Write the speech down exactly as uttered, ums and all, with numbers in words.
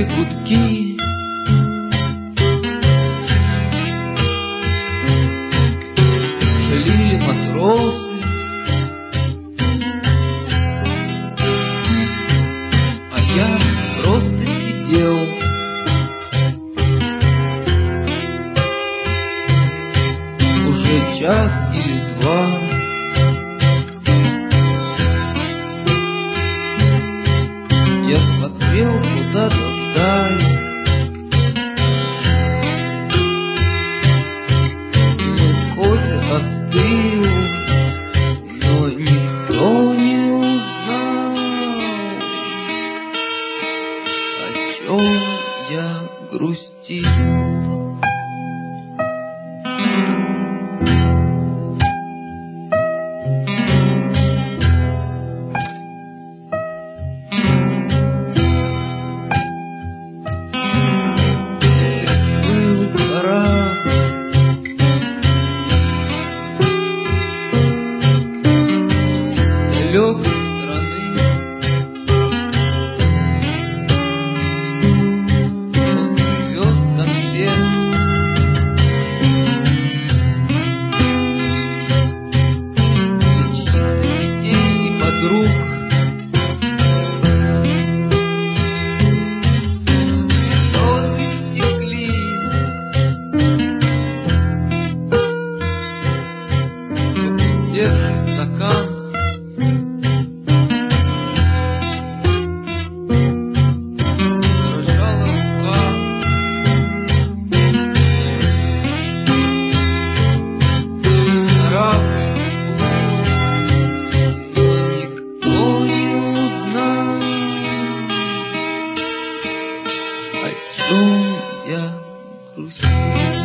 гудки. Шли матросы, а я просто сидел. Уже час или два. Я смотрел куда-то вдаль. Мой кофе остыл, но никто не узнал, о чем я грустил. Далекой страны он вез конфет. Из чьих-то детей и подруг. Слезы текли. Опустевший стакан. О чем я грустил.